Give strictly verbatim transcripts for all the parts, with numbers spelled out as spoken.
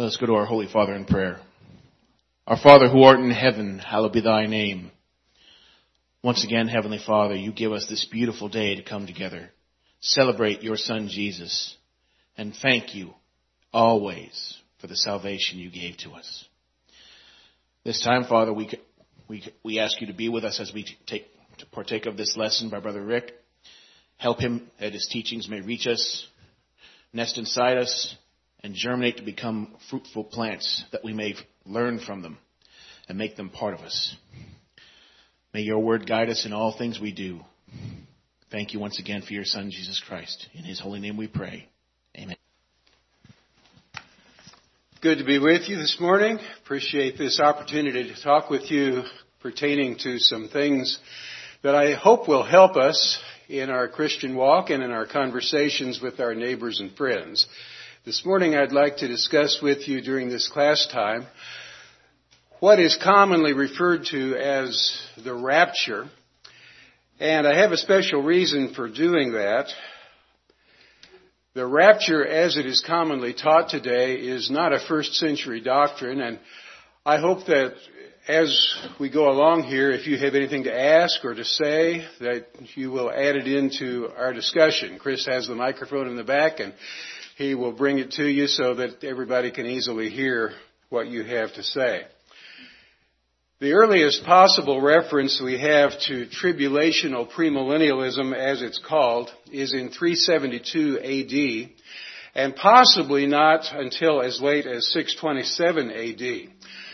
Let us go to our Holy Father in prayer. Our Father who art in heaven, hallowed be thy name. Once again, Heavenly Father, you give us this beautiful day to come together, celebrate your Son Jesus, and thank you always for the salvation you gave to us. This time, Father, we we we ask you to be with us as we take to partake of this lesson by Brother Rick. Help him that his teachings may reach us, nest inside us, and germinate to become fruitful plants that we may learn from them and make them part of us. May your word guide us in all things we do. Thank you once again for your Son, Jesus Christ. In his holy name we pray. Amen. Good to be with you this morning. Appreciate this opportunity to talk with you pertaining to some things that I hope will help us in our Christian walk and in our conversations with our neighbors and friends. This morning I'd like to discuss with you during this class time what is commonly referred to as the rapture. And I have a special reason for doing that. The rapture, as it is commonly taught today, is not a first century doctrine. And I hope that as we go along here, if you have anything to ask or to say, that you will add it into our discussion. Chris has the microphone in the back, and he will bring it to you so that everybody can easily hear what you have to say. The earliest possible reference we have to tribulational premillennialism, as it's called, is in three seventy-two A D, and possibly not until as late as six twenty-seven A D.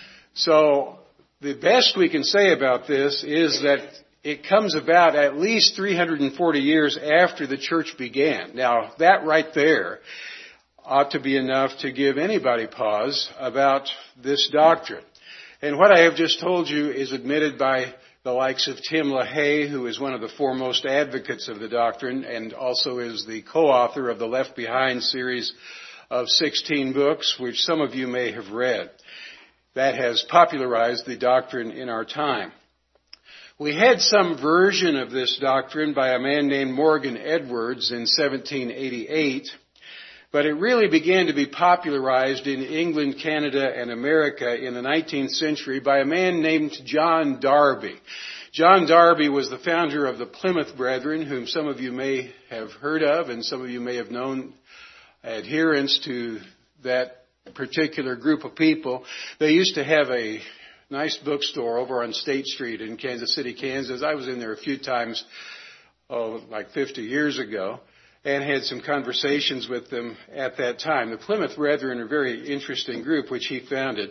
So the best we can say about this is that it comes about at least three hundred forty years after the church began. Now, that right there ought to be enough to give anybody pause about this doctrine. And what I have just told you is admitted by the likes of Tim LaHaye, who is one of the foremost advocates of the doctrine and also is the co-author of the Left Behind series of sixteen books, which some of you may have read. That has popularized the doctrine in our time. We had some version of this doctrine by a man named Morgan Edwards in seventeen eighty-eight, but it really began to be popularized in England, Canada, and America in the nineteenth century by a man named John Darby. John Darby was the founder of the Plymouth Brethren, whom some of you may have heard of, and some of you may have known adherents to that particular group of people. They used to have a nice bookstore over on State Street in Kansas City, Kansas. I was in there a few times, oh, like fifty years ago, and had some conversations with them at that time. The Plymouth Brethren are a very interesting group, which he founded.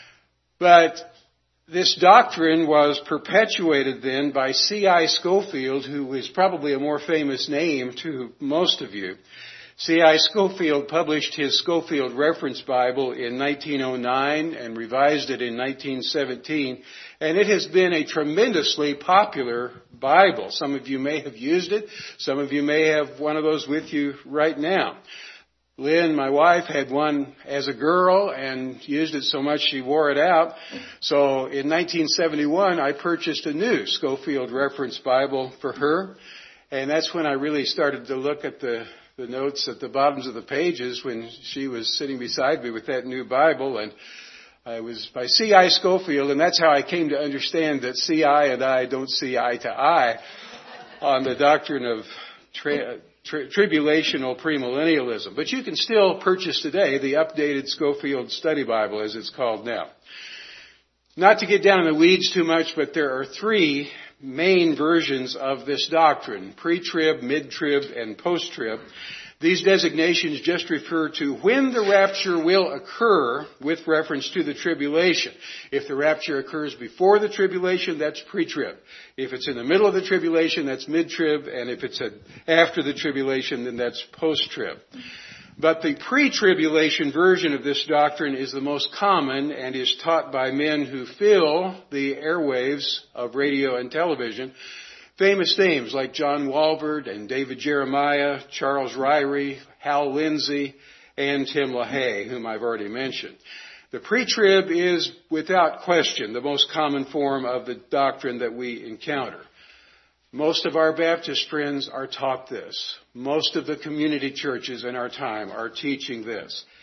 But this doctrine was perpetuated then by C I Scofield, who is probably a more famous name to most of you. C I Scofield published his Scofield Reference Bible in nineteen oh nine and revised it in nineteen seventeen, and it has been a tremendously popular Bible. Some of you may have used it. Some of you may have one of those with you right now. Lynn, my wife, had one as a girl and used it so much she wore it out. So in nineteen seventy-one, I purchased a new Scofield Reference Bible for her, and that's when I really started to look at the the notes at the bottoms of the pages when she was sitting beside me with that new Bible. And I was by C I Scofield, and that's how I came to understand that C I and I don't see eye to eye on the doctrine of tra- tri- tribulational premillennialism. But you can still purchase today the updated Scofield Study Bible, as it's called now. Not to get down in the weeds too much, but there are three main versions of this doctrine: pre-trib, mid-trib, and post-trib. These designations just refer to when the rapture will occur with reference to the tribulation. If the rapture occurs before the tribulation, that's pre-trib. If it's in the middle of the tribulation, that's mid-trib. And if it's after the tribulation, then that's post-trib. But the pre-tribulation version of this doctrine is the most common and is taught by men who fill the airwaves of radio and television. Famous names like John Walvoord and David Jeremiah, Charles Ryrie, Hal Lindsey, and Tim LaHaye, whom I've already mentioned. The pre-trib is, without question, the most common form of the doctrine that we encounter. Most of our Baptist friends are taught this. Most of the community churches in our time are teaching this.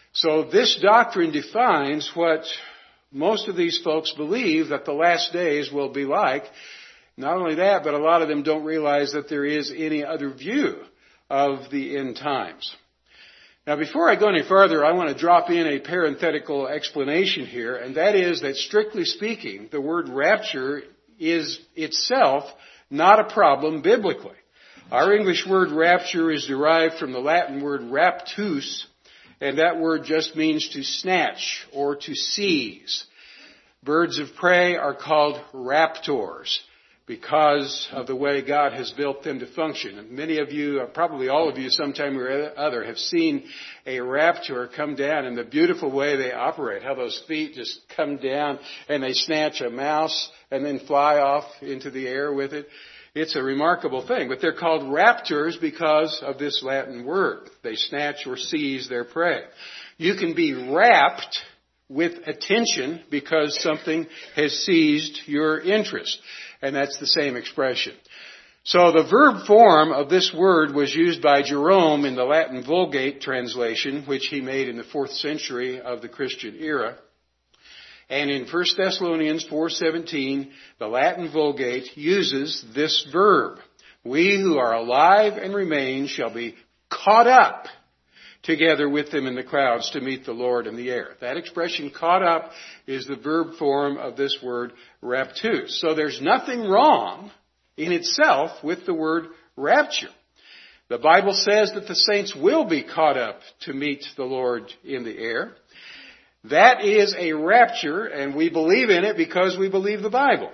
So this doctrine defines what most of these folks believe that the last days will be like. Not only that, but a lot of them don't realize that there is any other view of the end times. Now, before I go any further, I want to drop in a parenthetical explanation here, and that is that strictly speaking, the word rapture is itself not a problem biblically. Our English word rapture is derived from the Latin word raptus, and that word just means to snatch or to seize. Birds of prey are called raptors because of the way God has built them to function. And many of you, probably all of you, sometime or other, have seen a raptor come down and the beautiful way they operate, how those feet just come down and they snatch a mouse and then fly off into the air with it. It's a remarkable thing, but they're called raptors because of this Latin word. They snatch or seize their prey. You can be rapt with attention because something has seized your interest. And that's the same expression. So the verb form of this word was used by Jerome in the Latin Vulgate translation, which he made in the fourth century of the Christian era. And in First Thessalonians four seventeen, the Latin Vulgate uses this verb. We who are alive and remain shall be caught up together with them in the clouds to meet the Lord in the air. That expression, caught up, is the verb form of this word raptus. So there's nothing wrong in itself with the word rapture. The Bible says that the saints will be caught up to meet the Lord in the air. That is a rapture, and we believe in it because we believe the Bible.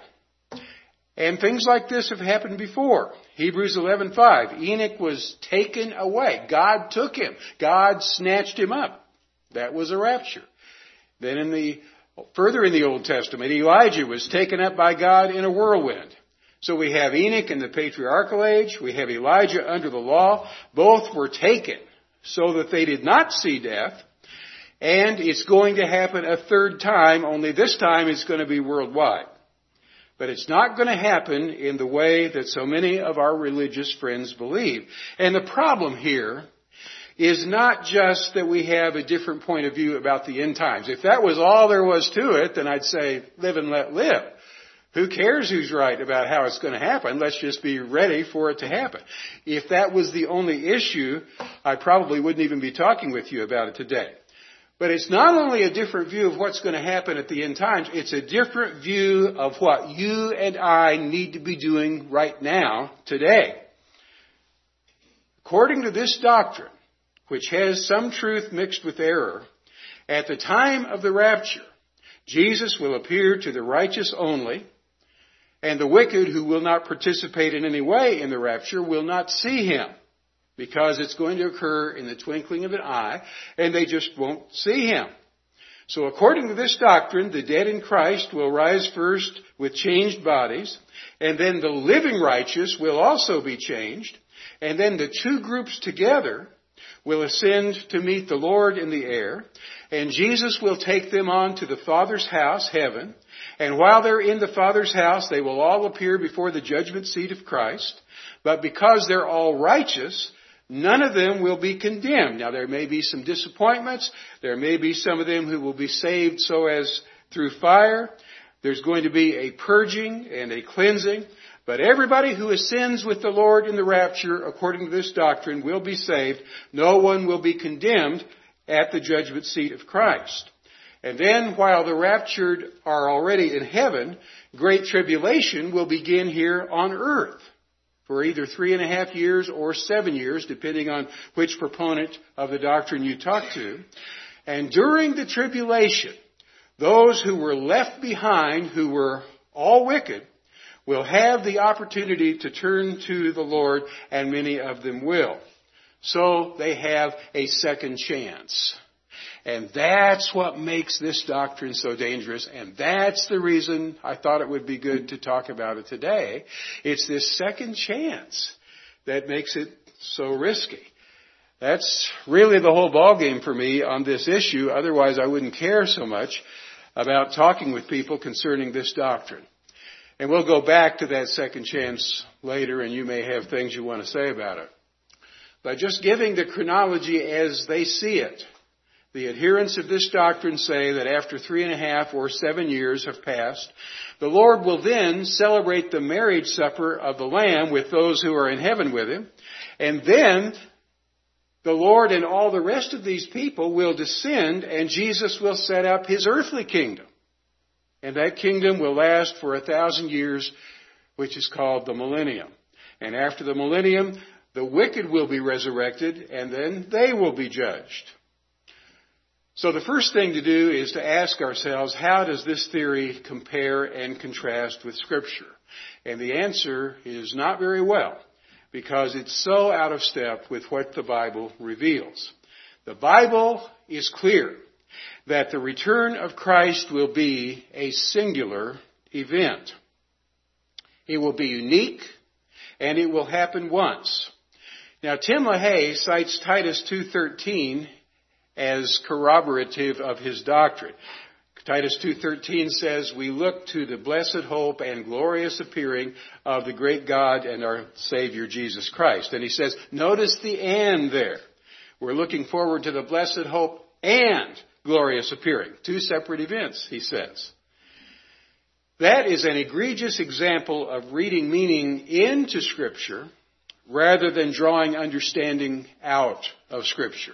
And things like this have happened before. Hebrews eleven five. Enoch was taken away. God took him. God snatched him up. That was a rapture. Then in the, further in the Old Testament, Elijah was taken up by God in a whirlwind. So we have Enoch in the patriarchal age. We have Elijah under the law. Both were taken so that they did not see death. And it's going to happen a third time, only this time it's going to be worldwide. But it's not going to happen in the way that so many of our religious friends believe. And the problem here is not just that we have a different point of view about the end times. If that was all there was to it, then I'd say live and let live. Who cares who's right about how it's going to happen? Let's just be ready for it to happen. If that was the only issue, I probably wouldn't even be talking with you about it today. But it's not only a different view of what's going to happen at the end times, it's a different view of what you and I need to be doing right now, today. According to this doctrine, which has some truth mixed with error, at the time of the rapture, Jesus will appear to the righteous only, and the wicked who will not participate in any way in the rapture will not see him. Because it's going to occur in the twinkling of an eye, and they just won't see him. So according to this doctrine, the dead in Christ will rise first with changed bodies, and then the living righteous will also be changed, and then the two groups together will ascend to meet the Lord in the air, and Jesus will take them on to the Father's house, heaven, and while they're in the Father's house, they will all appear before the judgment seat of Christ, but because they're all righteous, none of them will be condemned. Now, there may be some disappointments. There may be some of them who will be saved so as through fire. There's going to be a purging and a cleansing. But everybody who ascends with the Lord in the rapture, according to this doctrine, will be saved. No one will be condemned at the judgment seat of Christ. And then, while the raptured are already in heaven, great tribulation will begin here on earth for either three and a half years or seven years, depending on which proponent of the doctrine you talk to. And during the tribulation, those who were left behind, who were all wicked, will have the opportunity to turn to the Lord, and many of them will. So they have a second chance. And that's what makes this doctrine so dangerous, and that's the reason I thought it would be good to talk about it today. It's this second chance that makes it so risky. That's really the whole ballgame for me on this issue. Otherwise, I wouldn't care so much about talking with people concerning this doctrine. And we'll go back to that second chance later, and you may have things you want to say about it. But just giving the chronology as they see it, The adherents of this doctrine say that after three and a half or seven years have passed, the Lord will then celebrate the marriage supper of the Lamb with those who are in heaven with him. And then the Lord and all the rest of these people will descend, and Jesus will set up his earthly kingdom. And that kingdom will last for a thousand years, which is called the millennium. And after the millennium, the wicked will be resurrected, and then they will be judged. So the first thing to do is to ask ourselves, how does this theory compare and contrast with Scripture? And the answer is not very well, because it's so out of step with what the Bible reveals. The Bible is clear that the return of Christ will be a singular event. It will be unique, and it will happen once. Now, Tim LaHaye cites Titus two thirteen as corroborative of his doctrine. Titus two thirteen says, we look to the blessed hope and glorious appearing of the great God and our Savior Jesus Christ. And he says, notice the and there. We're looking forward to the blessed hope and glorious appearing. Two separate events, he says. That is an egregious example of reading meaning into Scripture rather than drawing understanding out of Scripture.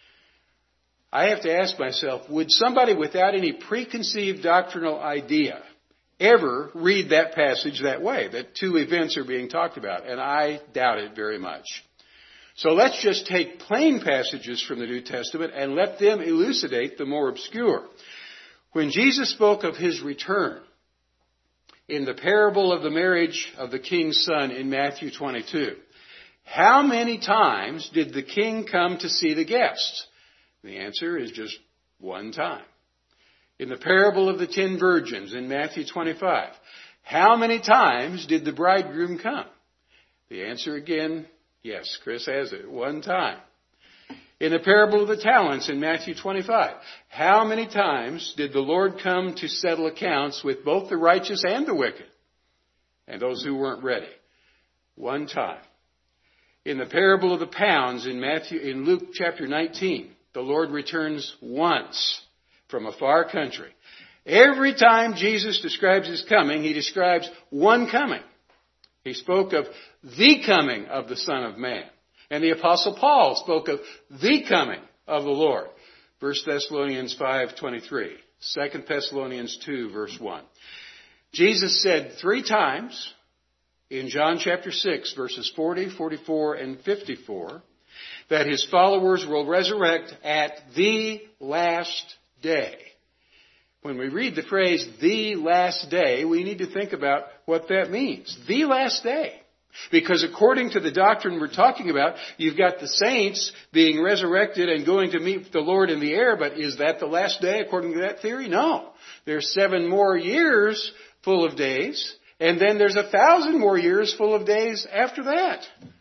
I have to ask myself, would somebody without any preconceived doctrinal idea ever read that passage that way, that two events are being talked about? And I doubt it very much. So let's just take plain passages from the New Testament and let them elucidate the more obscure. When Jesus spoke of his return in the parable of the marriage of the king's son in Matthew twenty-two, how many times did the king come to see the guests? The answer is just one time. In the parable of the ten virgins in Matthew twenty-five, how many times did the bridegroom come? The answer again, yes, Chris has it, one time. In the parable of the talents in Matthew twenty-five, how many times did the Lord come to settle accounts with both the righteous and the wicked, and those who weren't ready? One time. In the parable of the pounds in Matthew, in Luke chapter nineteen, the Lord returns once from a far country. Every time Jesus describes his coming, he describes one coming. He spoke of the coming of the Son of Man. And the Apostle Paul spoke of the coming of the Lord. First Thessalonians five twenty-three. Second Thessalonians two, verse one. Jesus said three times in John chapter six, verses forty, forty-four, and fifty-four, that his followers will resurrect at the last day. When we read the phrase, the last day, we need to think about what that means. The last day. Because according to the doctrine we're talking about, you've got the saints being resurrected and going to meet the Lord in the air, but is that the last day according to that theory? No. There's seven more years full of days, and then there's a thousand more years full of days after that.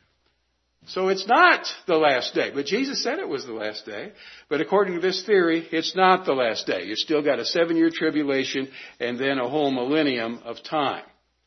So it's not the last day. But Jesus said it was the last day. But according to this theory, it's not the last day. You've still got a seven-year tribulation and then a whole millennium of time.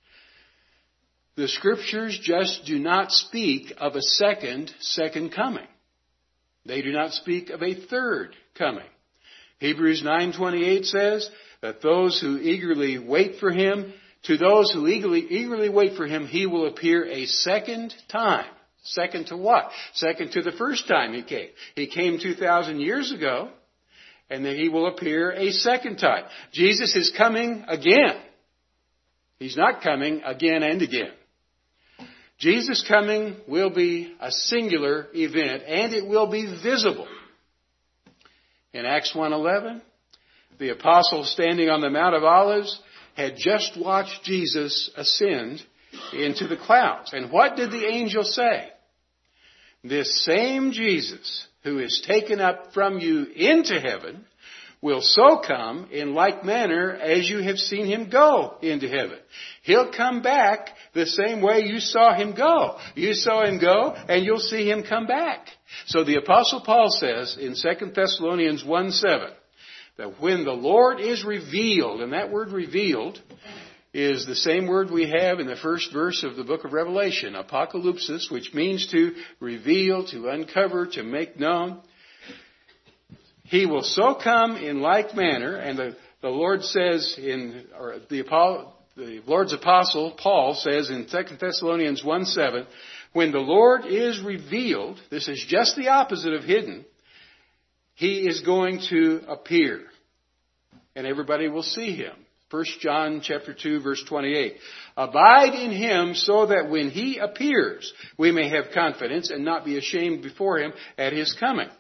The Scriptures just do not speak of a second, second coming. They do not speak of a third coming. Hebrews nine twenty-eight says that those who eagerly wait for him, to those who eagerly, eagerly wait for him, he will appear a second time. Second to what? Second to the first time he came. He came two thousand years ago, and then he will appear a second time. Jesus is coming again. He's not coming again and again. Jesus' coming will be a singular event, and it will be visible. In Acts one eleven, the apostles standing on the Mount of Olives had just watched Jesus ascend into the clouds. And what did the angel say? This same Jesus who is taken up from you into heaven will so come in like manner as you have seen him go into heaven. He'll come back the same way you saw him go. You saw him go and you'll see him come back. So the Apostle Paul says in Second Thessalonians one seven that when the Lord is revealed, and that word revealed is the same word we have in the first verse of the book of Revelation, apocalypsis, which means to reveal, to uncover, to make known. He will so come in like manner, and the, the Lord says in, or the, the Lord's apostle, Paul, says in Second Thessalonians one seven, when the Lord is revealed, this is just the opposite of hidden, He is going to appear. And everybody will see Him. First John chapter two, verse twenty-eight. Abide in Him so that when He appears, we may have confidence and not be ashamed before Him at His coming.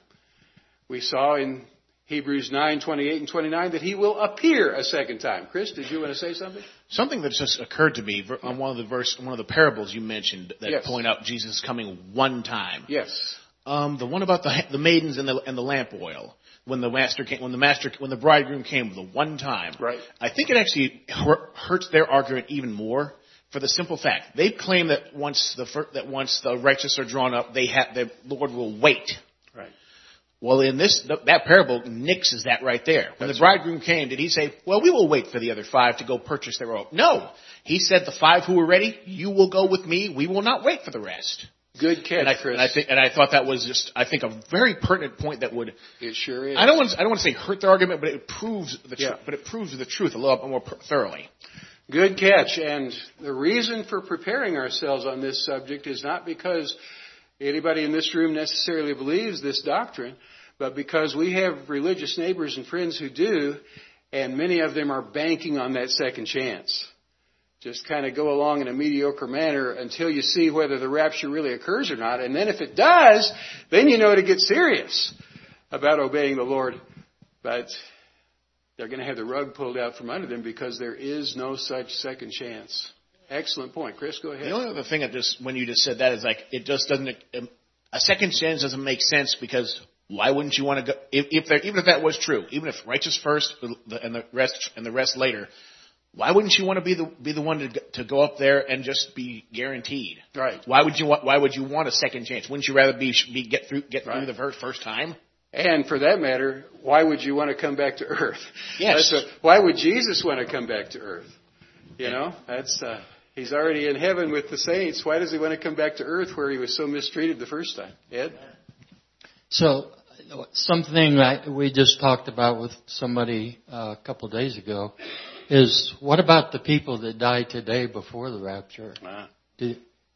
We saw in Hebrews nine, twenty-eight and twenty-nine that He will appear a second time. Chris, did you want to say something? Something that just occurred to me on one of the verse, one of the parables you mentioned that Yes. point out Jesus coming one time. Yes. Um, the one about the the maidens and the and the lamp oil. When the master came, when the master, when the bridegroom came the one time. Right. I think it actually hurts their argument even more for the simple fact they claim that once the that once the righteous are drawn up, they have the Lord will wait. Right. Well, in this, that parable nixes that right there. When That's the bridegroom came, did He say, well, we will wait for the other five to go purchase their own? No. He said, the five who are ready, you will go with me. We will not wait for the rest. Good catch, and I, Chris. And I, think, and I thought that was just, I think, a very pertinent point that would. It sure is. I don't want to, I don't want to say hurt their argument, but it proves the yeah. tr- but it proves the truth a little more thoroughly. Good catch. And the reason for preparing ourselves on this subject is not because anybody in this room necessarily believes this doctrine, but because we have religious neighbors and friends who do, and many of them are banking on that second chance. Just kind of go along in a mediocre manner until you see whether the rapture really occurs or not. And then if it does, then you know to get serious about obeying the Lord. But they're going to have the rug pulled out from under them because there is no such second chance. Excellent point. Chris, go ahead. The only other thing that just, when you just said that is like, it just doesn't, a second chance doesn't make sense because why wouldn't you want to go, if, if there, even if that was true, even if righteous first and the rest, and the rest later, why wouldn't you want to be the be the one to to go up there and just be guaranteed? Right. Why would you want Why would you want a second chance? Wouldn't you rather be, be get through get right. through the first first time? And for that matter, why would you want to come back to earth? Yes. That's a, why would Jesus want to come back to earth? You know, that's uh, He's already in heaven with the saints. Why does He want to come back to earth where He was so mistreated the first time? Ed? So something that we just talked about with somebody uh, a couple of days ago is what about the people that die today before the rapture? Ah. Do,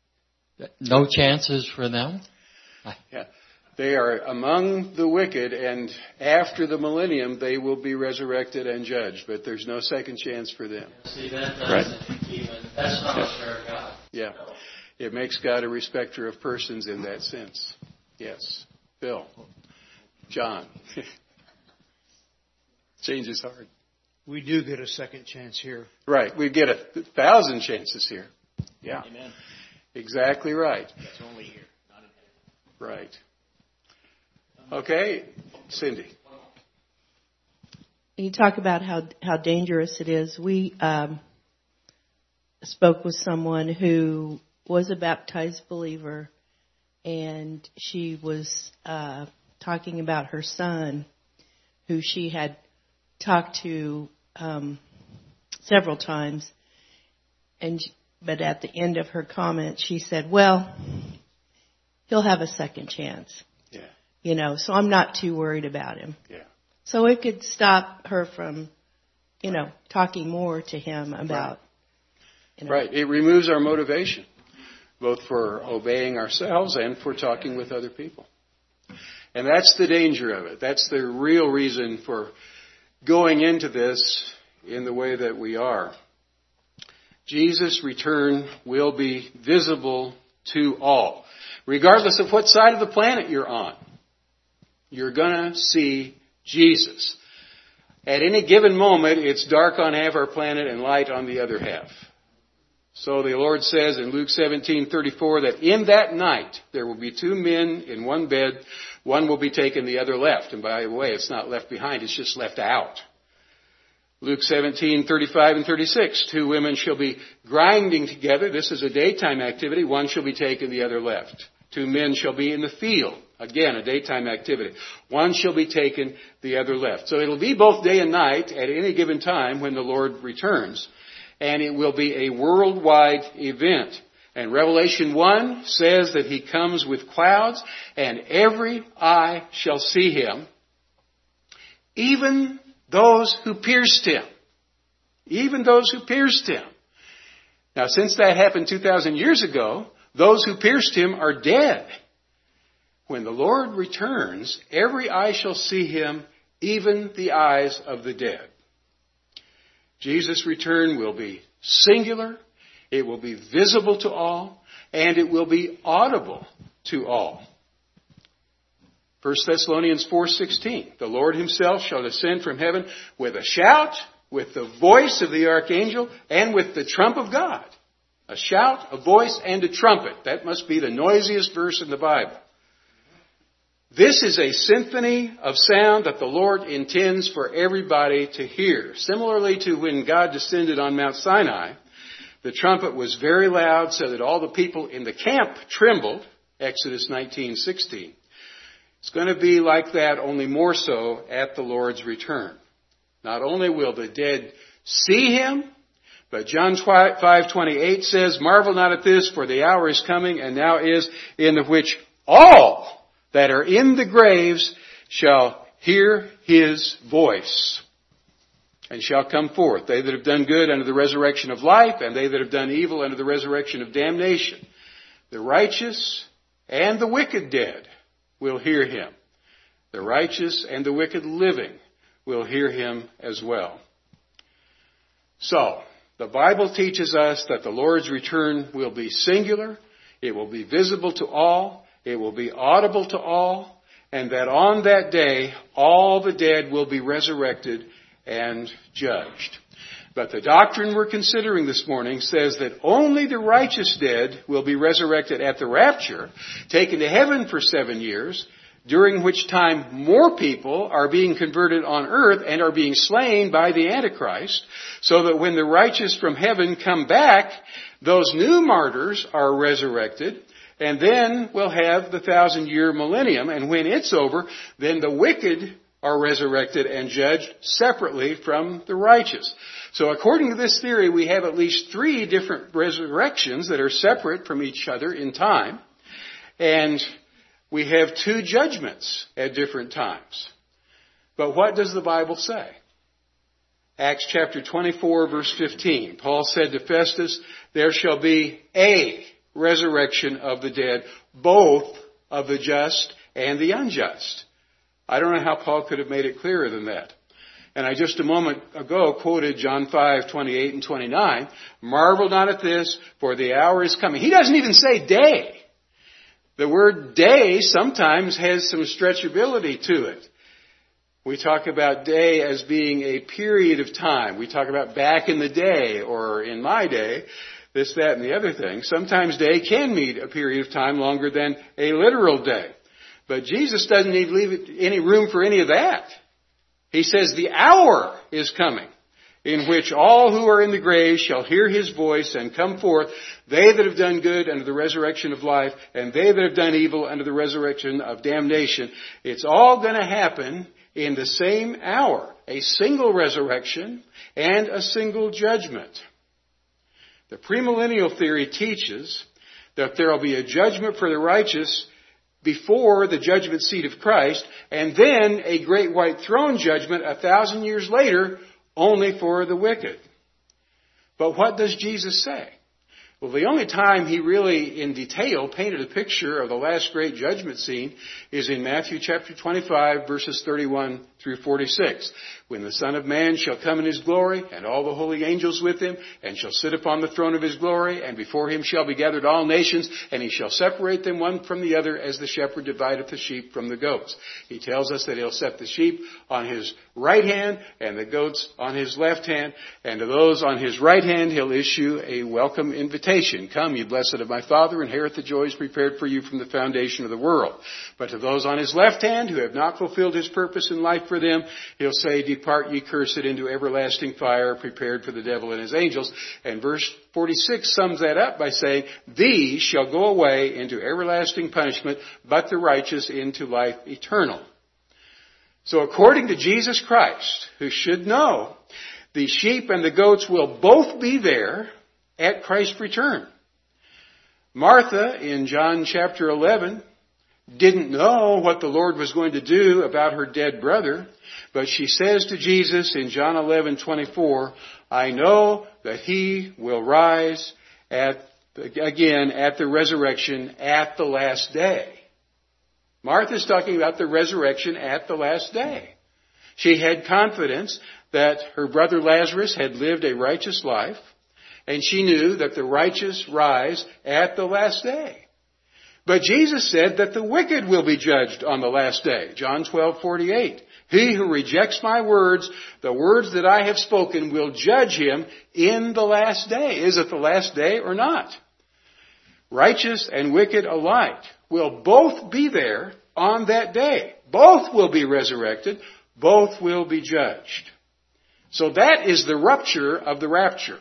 no chances for them? Yeah. They are among the wicked, and after the millennium, they will be resurrected and judged. But there's no second chance for them. See, that doesn't right. even, that's not a fair God. Yeah. It makes God a respecter of persons in that sense. Yes. Bill. John. Change is hard. We do get a second chance here. Right. We get a thousand chances here. Yeah. Amen. Exactly right. That's only here, not in heaven. Right. Okay. Cindy. You talk about how, how dangerous it is. We um, spoke with someone who was a baptized believer, and she was uh, talking about her son, who she had talked to um, several times, and but at the end of her comment, she said, "Well, he'll have a second chance." Yeah. You know, so I'm not too worried about him. Yeah. So it could stop her from, you know, talking more to him about. Right. You know, Right. It removes our motivation, both for obeying ourselves and for talking with other people. And that's the danger of it. That's the real reason for going into this in the way that we are. Jesus' return will be visible to all. Regardless of what side of the planet you're on, you're going to see Jesus. At any given moment, it's dark on half our planet and light on the other half. So the Lord says in Luke seventeen thirty-four that in that night there will be two men in one bed. One will be taken, the other left. And by the way, it's not left behind, it's just left out. Luke seventeen thirty-five and thirty-six. Two women shall be grinding together. This is a daytime activity. One shall be taken, the other left. Two men shall be in the field. Again, a daytime activity. One shall be taken, the other left. So it'll be both day and night at any given time when the Lord returns. And it will be a worldwide event. And Revelation one says that He comes with clouds, and every eye shall see Him, even those who pierced him. Even those who pierced him. Now, since that happened two thousand years ago, those who pierced him are dead. When the Lord returns, every eye shall see him, even the eyes of the dead. Jesus' return will be singular, it will be visible to all, and it will be audible to all. First Thessalonians four sixteen, the Lord himself shall descend from heaven with a shout, with the voice of the archangel, and with the trump of God. A shout, a voice, and a trumpet. That must be the noisiest verse in the Bible. This is a symphony of sound that the Lord intends for everybody to hear. Similarly to when God descended on Mount Sinai, the trumpet was very loud so that all the people in the camp trembled. Exodus nineteen sixteen. It's going to be like that, only more so at the Lord's return. Not only will the dead see him, but John five twenty-eight says, marvel not at this, for the hour is coming, and now is, in the which all that are in the graves shall hear his voice, and shall come forth. They that have done good unto the resurrection of life, and they that have done evil unto the resurrection of damnation. The righteous and the wicked dead will hear him. The righteous and the wicked living will hear him as well. So, the Bible teaches us that the Lord's return will be singular, it will be visible to all, it will be audible to all, and that on that day all the dead will be resurrected and judged. But the doctrine we're considering this morning says that only the righteous dead will be resurrected at the rapture, taken to heaven for seven years, during which time more people are being converted on earth and are being slain by the Antichrist, so that when the righteous from heaven come back, those new martyrs are resurrected, and then we'll have the thousand-year millennium, and when it's over, then the wicked are resurrected and judged separately from the righteous. So according to this theory, we have at least three different resurrections that are separate from each other in time, and we have two judgments at different times. But what does the Bible say? Acts chapter twenty-four, verse fifteen. Paul said to Festus, there shall be a resurrection of the dead, both of the just and the unjust. I don't know how Paul could have made it clearer than that. And I just a moment ago quoted John five, twenty-eight and twenty-nine. Marvel not at this, for the hour is coming. He doesn't even say day. The word day sometimes has some stretchability to it. We talk about day as being a period of time. We talk about back in the day or in my day, this, that, and the other thing. Sometimes day can mean a period of time longer than a literal day. But Jesus doesn't even leave any room for any of that. He says the hour is coming in which all who are in the grave shall hear his voice and come forth, they that have done good unto the resurrection of life, and they that have done evil unto the resurrection of damnation. It's all going to happen in the same hour, a single resurrection and a single judgment. The premillennial theory teaches that there will be a judgment for the righteous before the judgment seat of Christ, and then a great white throne judgment a thousand years later only for the wicked. But what does Jesus say? Well, the only time he really in detail painted a picture of the last great judgment scene is in Matthew chapter twenty-five, verses thirty-one through forty-six. When the Son of Man shall come in his glory, and all the holy angels with him, and shall sit upon the throne of his glory, and before him shall be gathered all nations, and he shall separate them one from the other, as the shepherd divideth the sheep from the goats. He tells us that he'll set the sheep on his right hand, and the goats on his left hand, and to those on his right hand he'll issue a welcome invitation. Come, ye blessed of my Father, inherit the joys prepared for you from the foundation of the world. But to those on his left hand who have not fulfilled his purpose in life for them, he'll say, depart ye cursed into everlasting fire prepared for the devil and his angels. And verse forty-six sums that up by saying, these shall go away into everlasting punishment, but the righteous into life eternal. So according to Jesus Christ, who should know, the sheep and the goats will both be there at Christ's return. Martha, in John chapter eleven, didn't know what the Lord was going to do about her dead brother, but she says to Jesus in John eleven twenty-four, I know that he will rise at, again at the resurrection at the last day. Martha's talking about the resurrection at the last day. She had confidence that her brother Lazarus had lived a righteous life, and she knew that the righteous rise at the last day. But Jesus said that the wicked will be judged on the last day. John twelve forty-eight. He who rejects my words, the words that I have spoken, will judge him in the last day. Is it the last day or not? Righteous and wicked alike will both be there on that day. Both will be resurrected. Both will be judged. So that is the rupture of the rapture.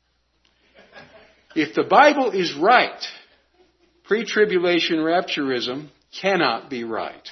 If the Bible is right, pre-tribulation rapturism cannot be right.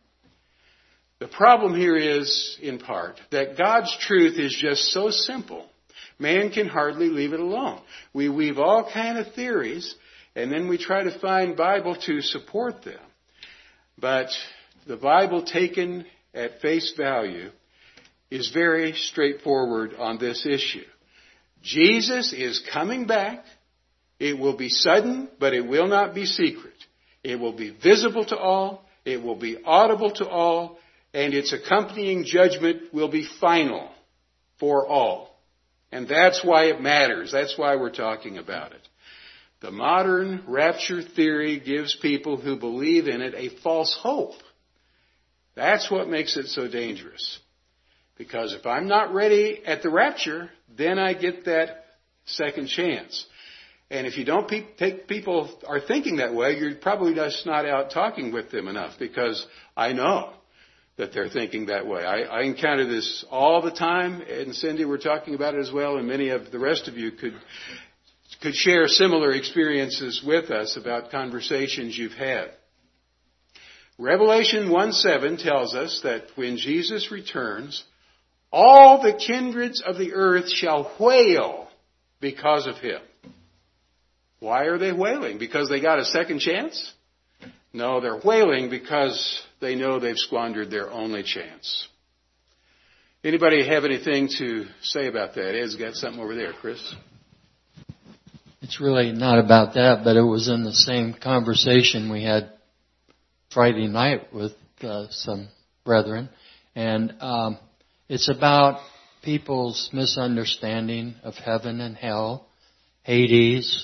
The problem here is, in part, that God's truth is just so simple, man can hardly leave it alone. We weave all kind of theories, and then we try to find Bible to support them. But the Bible taken at face value is very straightforward on this issue. Jesus is coming back. It will be sudden, but it will not be secret. It will be visible to all. It will be audible to all. And its accompanying judgment will be final for all. And that's why it matters. That's why we're talking about it. The modern rapture theory gives people who believe in it a false hope. That's what makes it so dangerous. Because if I'm not ready at the rapture, then I get that second chance. And if you don't pe- take people are thinking that way, you're probably just not out talking with them enough, because I know that they're thinking that way. I, I encounter this all the time, and Cindy, we're talking about it as well, and many of the rest of you could could share similar experiences with us about conversations you've had. Revelation one seven tells us that when Jesus returns, all the kindreds of the earth shall wail because of him. Why are they wailing? Because they got a second chance? No, they're wailing because they know they've squandered their only chance. Anybody have anything to say about that? Ed's got something over there. Chris? It's really not about that, but it was in the same conversation we had Friday night with uh, some brethren. And um, it's about people's misunderstanding of heaven and hell, Hades,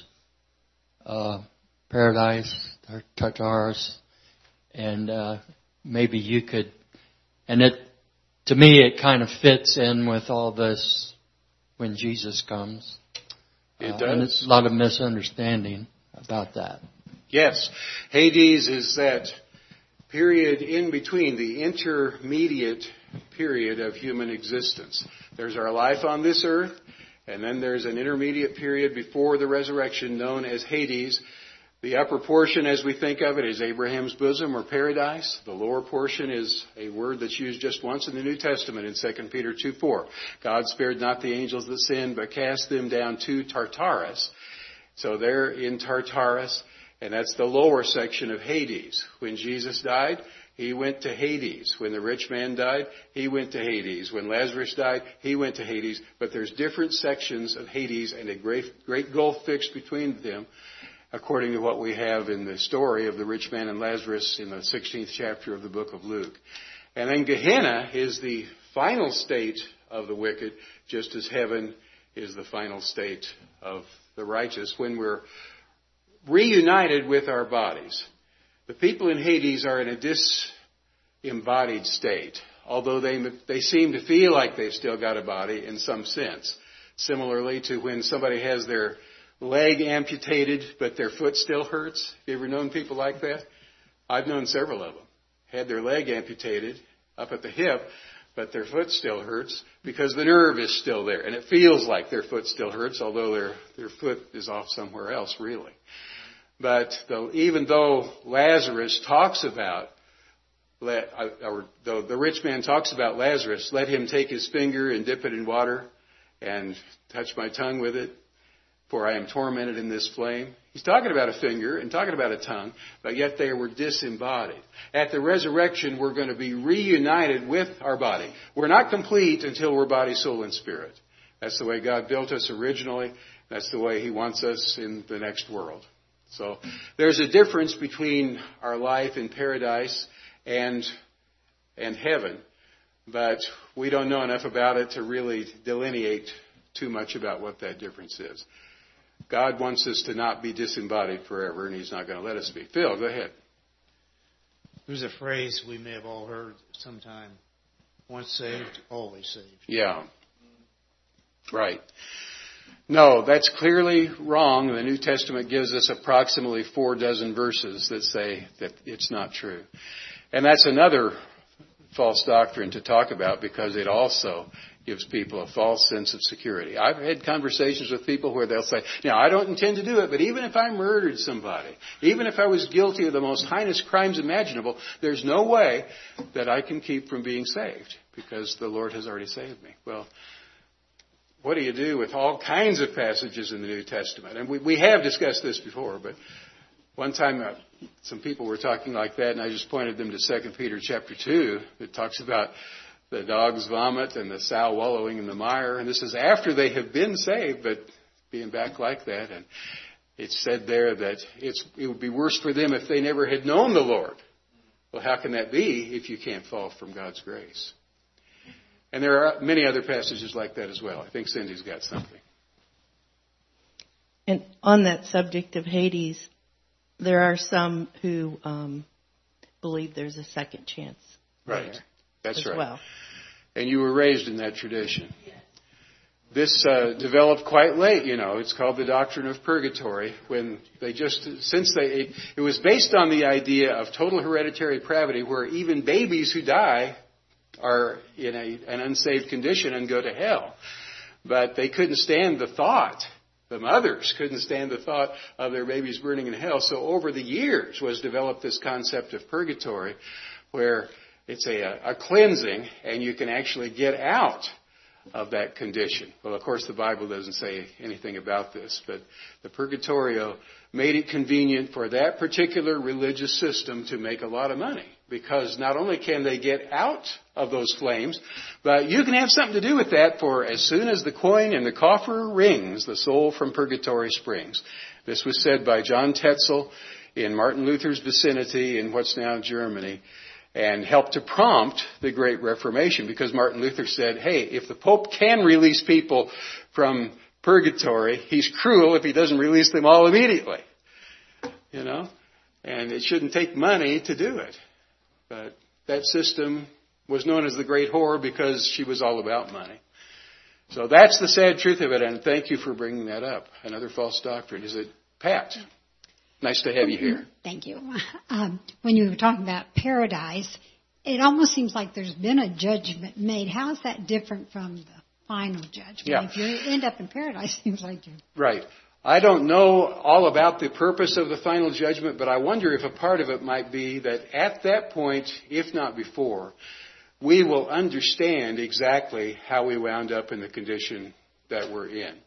uh, paradise, Tartarus, and uh, maybe you could, and it, to me, it kind of fits in with all this when Jesus comes. It uh, does. And it's a lot of misunderstanding about that. Yes. Hades is that period in between, the intermediate period of human existence. There's our life on this earth, and then there's an intermediate period before the resurrection known as Hades. The upper portion, as we think of it, is Abraham's bosom or paradise. The lower portion is a word that's used just once in the New Testament in Second Peter two four. God spared not the angels that sinned, but cast them down to Tartarus. So they're in Tartarus, and that's the lower section of Hades. When Jesus died, he went to Hades. When the rich man died, he went to Hades. When Lazarus died, he went to Hades. But there's different sections of Hades and a great, great gulf fixed between them, according to what we have in the story of the rich man and Lazarus in the sixteenth chapter of the book of Luke. And then Gehenna is the final state of the wicked, just as heaven is the final state of the righteous when we're reunited with our bodies. The people in Hades are in a disembodied state, although they, they seem to feel like they've still got a body in some sense. Similarly to when somebody has their leg amputated, but their foot still hurts. Have you ever known people like that? I've known several of them. Had their leg amputated up at the hip, but their foot still hurts because the nerve is still there. And it feels like their foot still hurts, although their, their foot is off somewhere else, really. But the, even though Lazarus talks about, or though the rich man talks about Lazarus, let him take his finger and dip it in water and touch my tongue with it, for I am tormented in this flame. He's talking about a finger and talking about a tongue, but yet they were disembodied. At the resurrection, we're going to be reunited with our body. We're not complete until we're body, soul, and spirit. That's the way God built us originally. That's the way He wants us in the next world. So there's a difference between our life in paradise and and heaven, but we don't know enough about it to really delineate too much about what that difference is. God wants us to not be disembodied forever, and He's not going to let us be. Phil, go ahead. There's a phrase we may have all heard sometime. Once saved, always saved. Yeah. Right. No, that's clearly wrong. The New Testament gives us approximately four dozen verses that say that it's not true. And that's another false doctrine to talk about because it also gives people a false sense of security. I've had conversations with people where they'll say, now, I don't intend to do it, but even if I murdered somebody, even if I was guilty of the most heinous crimes imaginable, there's no way that I can keep from being saved because the Lord has already saved me. Well, what do you do with all kinds of passages in the New Testament? And we, we have discussed this before, but one time uh, some people were talking like that, and I just pointed them to Second Peter chapter two. It talks about the dog's vomit and the sow wallowing in the mire. And this is after they have been saved, but being back like that. And it's said there that it's, it would be worse for them if they never had known the Lord. Well, how can that be if you can't fall from God's grace? And there are many other passages like that as well. I think Cindy's got something. And on that subject of Hades, there are some who um, believe there's a second chance. Right. That's as right. Well. And you were raised in that tradition. Yes. This uh, developed quite late, you know. It's called the doctrine of purgatory. When they just, since they, it, it was based on the idea of total hereditary depravity, where even babies who die are in a, an unsaved condition and go to hell. But they couldn't stand the thought. The mothers couldn't stand the thought of their babies burning in hell. So over the years was developed this concept of purgatory, where it's a, a cleansing and you can actually get out of that condition. Well, of course, the Bible doesn't say anything about this, but the Purgatorio made it convenient for that particular religious system to make a lot of money, because not only can they get out of those flames, but you can have something to do with that, for as soon as the coin in the coffer rings, the soul from purgatory springs. This was said by John Tetzel in Martin Luther's vicinity in what's now Germany, and helped to prompt the Great Reformation, because Martin Luther said, hey, if the Pope can release people from purgatory, he's cruel if he doesn't release them all immediately. You know? And it shouldn't take money to do it. But that system was known as the Great Whore because she was all about money. So that's the sad truth of it, and thank you for bringing that up. Another false doctrine. Is it Pat? Nice to have you here. Thank you. Um, when you were talking about paradise, it almost seems like there's been a judgment made. How is that different from the final judgment? Yeah. If you end up in paradise, it seems like you're... Right. I don't know all about the purpose of the final judgment, but I wonder if a part of it might be that at that point, if not before, we will understand exactly how we wound up in the condition that we're in.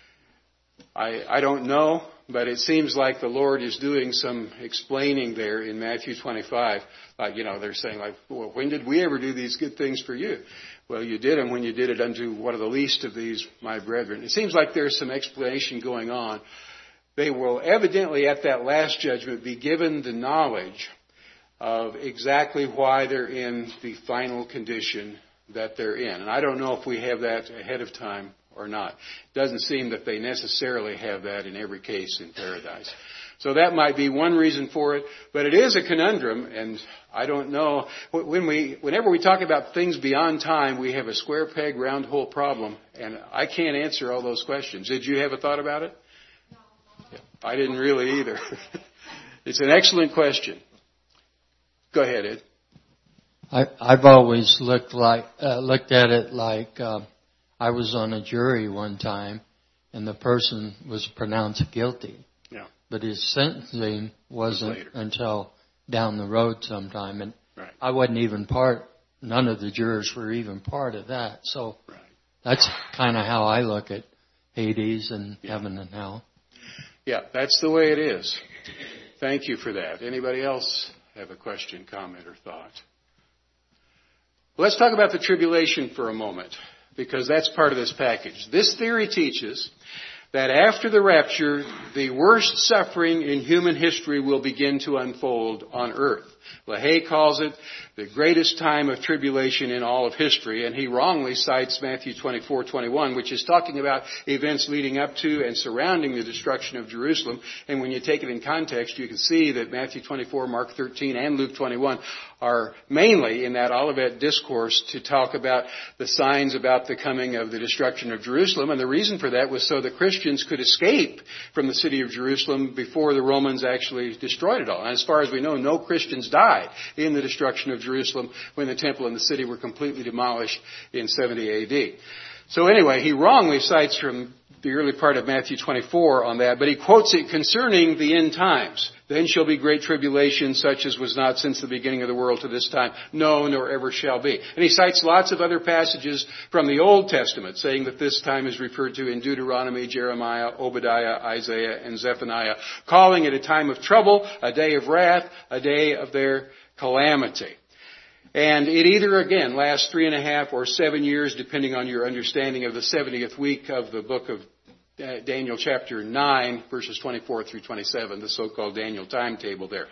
I, I don't know, but it seems like the Lord is doing some explaining there in Matthew twenty-five. Like, you know, they're saying, like, well, when did we ever do these good things for you? Well, you did them when you did it unto one of the least of these, my brethren. It seems like there's some explanation going on. They will evidently, at that last judgment, be given the knowledge of exactly why they're in the final condition that they're in. And I don't know if we have that ahead of time or not. It doesn't seem that they necessarily have that in every case in paradise. So that might be one reason for it, but it is a conundrum, and I don't know. When we, whenever we talk about things beyond time, we have a square peg, round hole problem, and I can't answer all those questions. Did you have a thought about it? Yeah, I didn't really either. It's an excellent question. Go ahead, Ed. I, I've always looked like uh, looked at it like uh, I was on a jury one time, and the person was pronounced guilty. Yeah. But his sentencing wasn't Later. until down the road sometime, and Right. I wasn't even part. None of the jurors were even part of that. So Right. that's kind of how I look at Hades and heaven and hell. Yeah, that's the way it is. Thank you for that. Anybody else have a question, comment, or thought? Let's talk about the tribulation for a moment, because that's part of this package. This theory teaches that after the rapture, the worst suffering in human history will begin to unfold on earth. LaHaye calls it the greatest time of tribulation in all of history, and he wrongly cites Matthew twenty-four twenty-one, which is talking about events leading up to and surrounding the destruction of Jerusalem. And when you take it in context, you can see that Matthew twenty-four, Mark thirteen, and Luke twenty-one are mainly in that Olivet discourse to talk about the signs about the coming of the destruction of Jerusalem. And the reason for that was so that Christians could escape from the city of Jerusalem before the Romans actually destroyed it all. And as far as we know, no Christians died in the destruction of Jerusalem when the temple and the city were completely demolished in seventy A D. So anyway, he wrongly cites from the early part of Matthew twenty-four on that, but he quotes it concerning the end times. Then shall be great tribulation, such as was not since the beginning of the world to this time, no, nor ever shall be. And he cites lots of other passages from the Old Testament, saying that this time is referred to in Deuteronomy, Jeremiah, Obadiah, Isaiah, and Zephaniah, calling it a time of trouble, a day of wrath, a day of their calamity. And it either, again, lasts three and a half or seven years, depending on your understanding of the seventieth week of the book of Daniel chapter nine, verses twenty-four through twenty-seven, the so-called Daniel timetable there.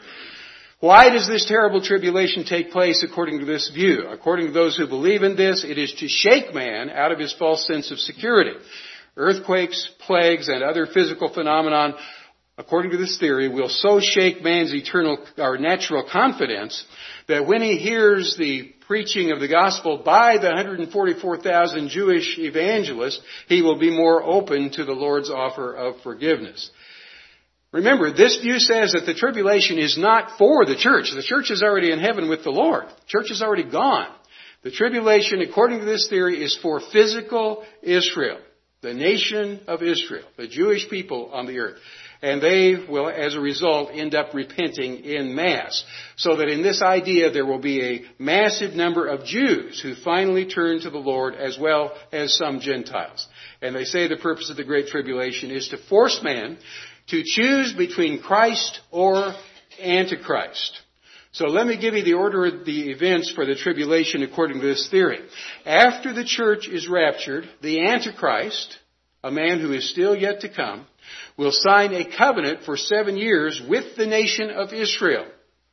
Why does this terrible tribulation take place according to this view? According to those who believe in this, it is to shake man out of his false sense of security. Earthquakes, plagues, and other physical phenomenon, according to this theory, will so shake man's eternal or natural confidence that when he hears the preaching of the gospel by the one hundred forty-four thousand Jewish evangelists, he will be more open to the Lord's offer of forgiveness. Remember, this view says that the tribulation is not for the church. The church is already in heaven with the Lord. The church is already gone. The tribulation, according to this theory, is for physical Israel, the nation of Israel, the Jewish people on the earth. And they will, as a result, end up repenting en masse. So that in this idea, there will be a massive number of Jews who finally turn to the Lord, as well as some Gentiles. And they say the purpose of the Great Tribulation is to force man to choose between Christ or Antichrist. So let me give you the order of the events for the tribulation according to this theory. After the church is raptured, the Antichrist, a man who is still yet to come, will sign a covenant for seven years with the nation of Israel,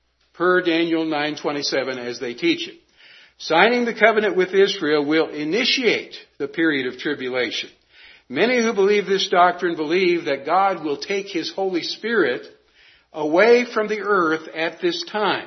per Daniel nine twenty-seven as they teach it. Signing the covenant with Israel will initiate the period of tribulation. Many who believe this doctrine believe that God will take His Holy Spirit away from the earth at this time.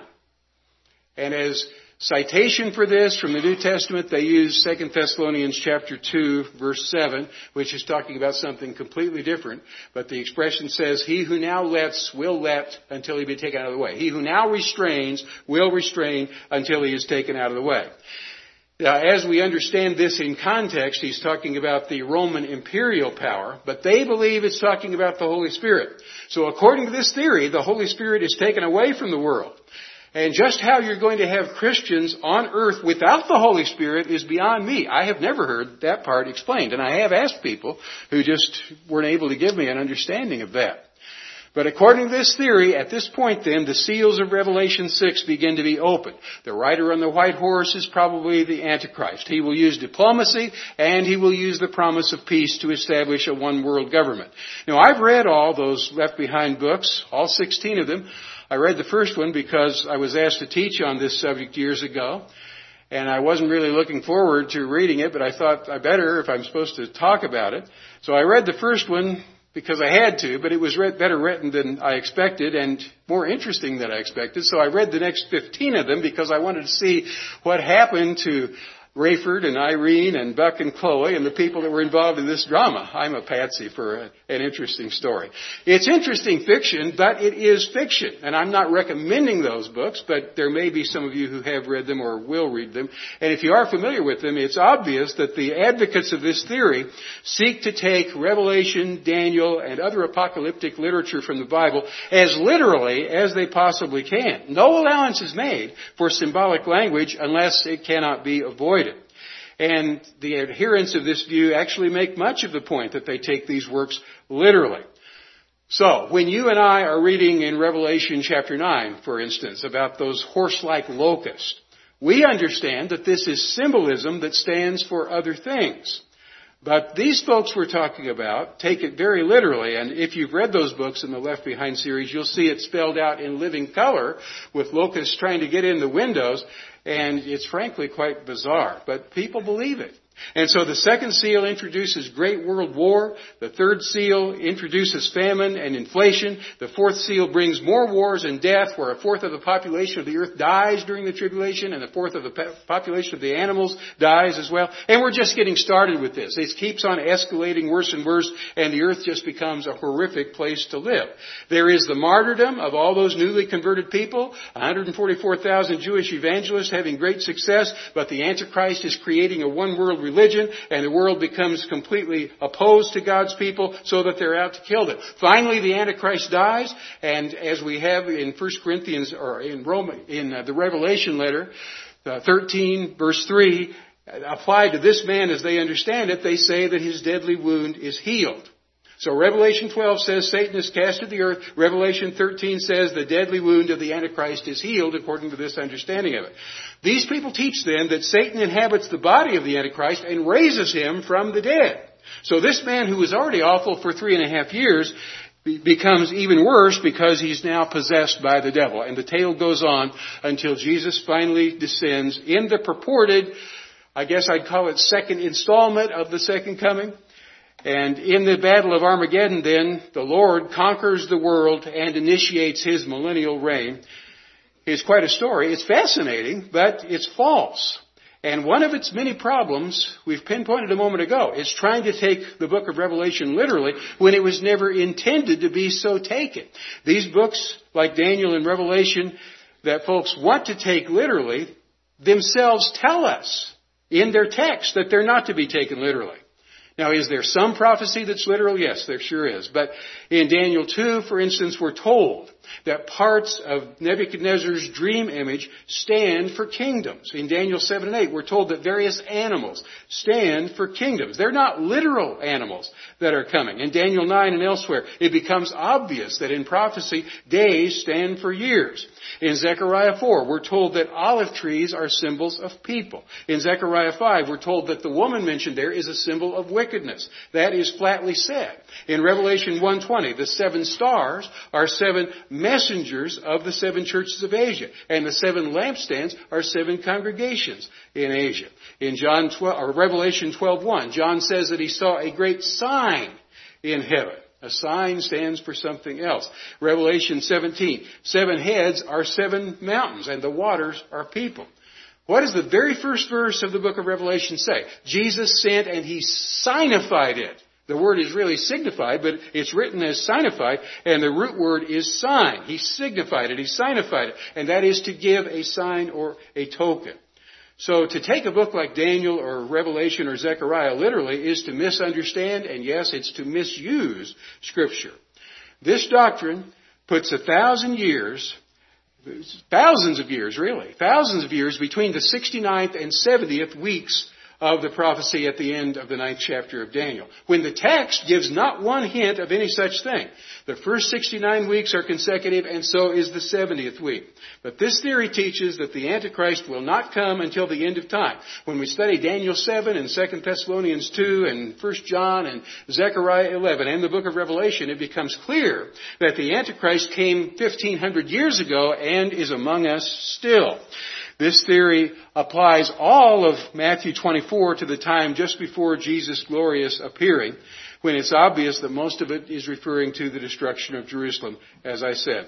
And as citation for this from the New Testament, they use Second Thessalonians chapter two, verse seven, which is talking about something completely different. But the expression says, he who now lets will let until he be taken out of the way. He who now restrains will restrain until he is taken out of the way. Now, as we understand this in context, he's talking about the Roman imperial power, but they believe it's talking about the Holy Spirit. So according to this theory, the Holy Spirit is taken away from the world. And just how you're going to have Christians on earth without the Holy Spirit is beyond me. I have never heard that part explained. And I have asked people who just weren't able to give me an understanding of that. But according to this theory, at this point then, the seals of Revelation six begin to be opened. The rider on the white horse is probably the Antichrist. He will use diplomacy and he will use the promise of peace to establish a one world government. Now, I've read all those Left Behind books, all sixteen of them. I read the first one because I was asked to teach on this subject years ago. And I wasn't really looking forward to reading it, but I thought I better if I'm supposed to talk about it. So I read the first one because I had to, but it was read, better written than I expected and more interesting than I expected. So I read the next fifteen of them because I wanted to see what happened to Rayford and Irene and Buck and Chloe and the people that were involved in this drama. I'm a patsy for a, an interesting story. It's interesting fiction, but it is fiction. And I'm not recommending those books, but there may be some of you who have read them or will read them. And if you are familiar with them, it's obvious that the advocates of this theory seek to take Revelation, Daniel, and other apocalyptic literature from the Bible as literally as they possibly can. No allowance is made for symbolic language unless it cannot be avoided. And the adherents of this view actually make much of the point that they take these works literally. So, when you and I are reading in Revelation chapter nine, for instance, about those horse-like locusts, we understand that this is symbolism that stands for other things. But these folks we're talking about take it very literally, and if you've read those books in the Left Behind series, you'll see it spelled out in living color with locusts trying to get in the windows, and it's frankly quite bizarre, but people believe it. And so the second seal introduces Great World War. The third seal introduces famine and inflation. The fourth seal brings more wars and death, where a fourth of the population of the earth dies during the tribulation, and a fourth of the population of the animals dies as well. And we're just getting started with this. It keeps on escalating worse and worse, and the earth just becomes a horrific place to live. There is the martyrdom of all those newly converted people, one hundred forty-four thousand Jewish evangelists having great success, but the Antichrist is creating a one-world religion, and the world becomes completely opposed to God's people so that they're out to kill them. Finally, the Antichrist dies, and as we have in First Corinthians, or in Rome, in uh, the Revelation letter, uh, thirteen, verse three, applied to this man as they understand it, they say that his deadly wound is healed. So Revelation twelve says Satan is cast to the earth. Revelation thirteen says the deadly wound of the Antichrist is healed, according to this understanding of it. These people teach then that Satan inhabits the body of the Antichrist and raises him from the dead. So this man who was already awful for three and a half years becomes even worse because he's now possessed by the devil. And the tale goes on until Jesus finally descends in the purported, I guess I'd call it second installment of the second coming. And in the Battle of Armageddon then, the Lord conquers the world and initiates his millennial reign. It's quite a story. It's fascinating, but it's false. And one of its many problems, we've pinpointed a moment ago, is trying to take the book of Revelation literally when it was never intended to be so taken. These books, like Daniel and Revelation, that folks want to take literally, themselves tell us in their text that they're not to be taken literally. Now, is there some prophecy that's literal? Yes, there sure is. But in Daniel two, for instance, we're told that parts of Nebuchadnezzar's dream image stand for kingdoms. In Daniel seven and eight, we're told that various animals stand for kingdoms. They're not literal animals that are coming. In Daniel nine and elsewhere, it becomes obvious that in prophecy, days stand for years. In Zechariah four, we're told that olive trees are symbols of people. In Zechariah five, we're told that the woman mentioned there is a symbol of wickedness. That is flatly said. In Revelation one twenty, the seven stars are seven messengers of the seven churches of Asia. And the seven lampstands are seven congregations in Asia. In John twelve, or Revelation twelve one, John says that he saw a great sign in heaven. A sign stands for something else. Revelation seventeen, seven heads are seven mountains, and the waters are people. What does the very first verse of the book of Revelation say? Jesus sent and he signified it. The word is really signified, but it's written as signified, and the root word is sign. He signified it, he signified it, and that is to give a sign or a token. So to take a book like Daniel or Revelation or Zechariah literally is to misunderstand, and yes, it's to misuse Scripture. This doctrine puts a thousand years, thousands of years really, thousands of years between the sixty-ninth and seventieth weeks of the prophecy at the end of the ninth chapter of Daniel, when the text gives not one hint of any such thing. The first sixty-nine weeks are consecutive, and so is the seventieth week. But this theory teaches that the Antichrist will not come until the end of time. When we study Daniel seven and Second Thessalonians two and First John and Zechariah eleven and the book of Revelation, it becomes clear that the Antichrist came fifteen hundred years ago and is among us still. This theory applies all of Matthew twenty-four to the time just before Jesus' glorious appearing, when it's obvious that most of it is referring to the destruction of Jerusalem, as I said.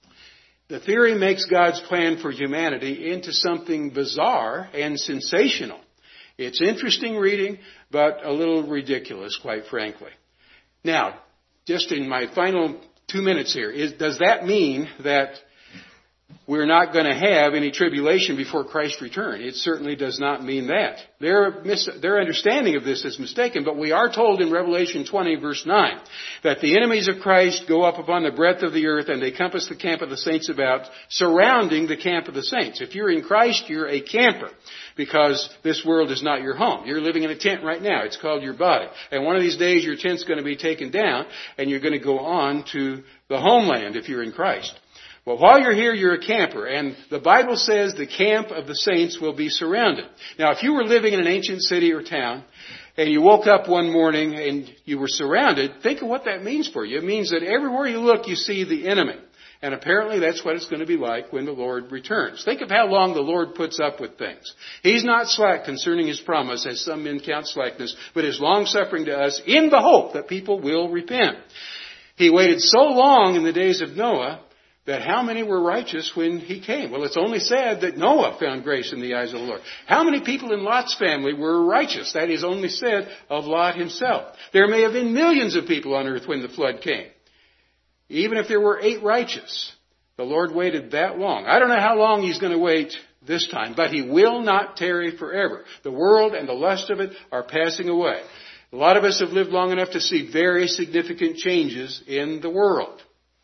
The theory makes God's plan for humanity into something bizarre and sensational. It's interesting reading, but a little ridiculous, quite frankly. Now, just in my final two minutes here, is, does that mean that we're not going to have any tribulation before Christ's return. It certainly does not mean that. Their, mis- their understanding of this is mistaken, but we are told in Revelation twenty, verse nine, that the enemies of Christ go up upon the breadth of the earth, and they compass the camp of the saints about, surrounding the camp of the saints. If you're in Christ, you're a camper, because this world is not your home. You're living in a tent right now. It's called your body. And one of these days, your tent's going to be taken down, and you're going to go on to the homeland if you're in Christ. Well, while you're here, you're a camper, and the Bible says the camp of the saints will be surrounded. Now, if you were living in an ancient city or town, and you woke up one morning and you were surrounded, think of what that means for you. It means that everywhere you look, you see the enemy. And apparently that's what it's going to be like when the Lord returns. Think of how long the Lord puts up with things. He's not slack concerning His promise, as some men count slackness, but is long-suffering to us in the hope that people will repent. He waited so long in the days of Noah that how many were righteous when he came? Well, it's only said that Noah found grace in the eyes of the Lord. How many people in Lot's family were righteous? That is only said of Lot himself. There may have been millions of people on earth when the flood came. Even if there were eight righteous, the Lord waited that long. I don't know how long He's going to wait this time, but He will not tarry forever. The world and the lust of it are passing away. A lot of us have lived long enough to see very significant changes in the world.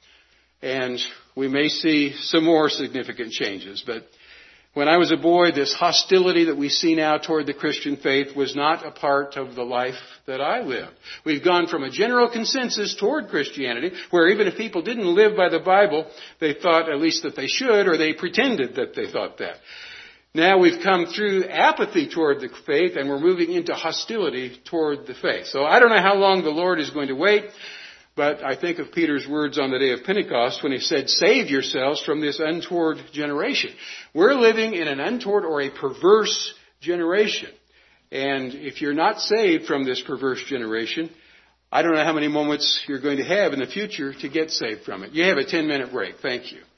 And we may see some more significant changes. But when I was a boy, this hostility that we see now toward the Christian faith was not a part of the life that I lived. We've gone from a general consensus toward Christianity, where even if people didn't live by the Bible, they thought at least that they should, or they pretended that they thought that. Now we've come through apathy toward the faith, and we're moving into hostility toward the faith. So I don't know how long the Lord is going to wait. But I think of Peter's words on the day of Pentecost when he said, save yourselves from this untoward generation. We're living in an untoward or a perverse generation. And if you're not saved from this perverse generation, I don't know how many moments you're going to have in the future to get saved from it. You have a ten minute break. Thank you.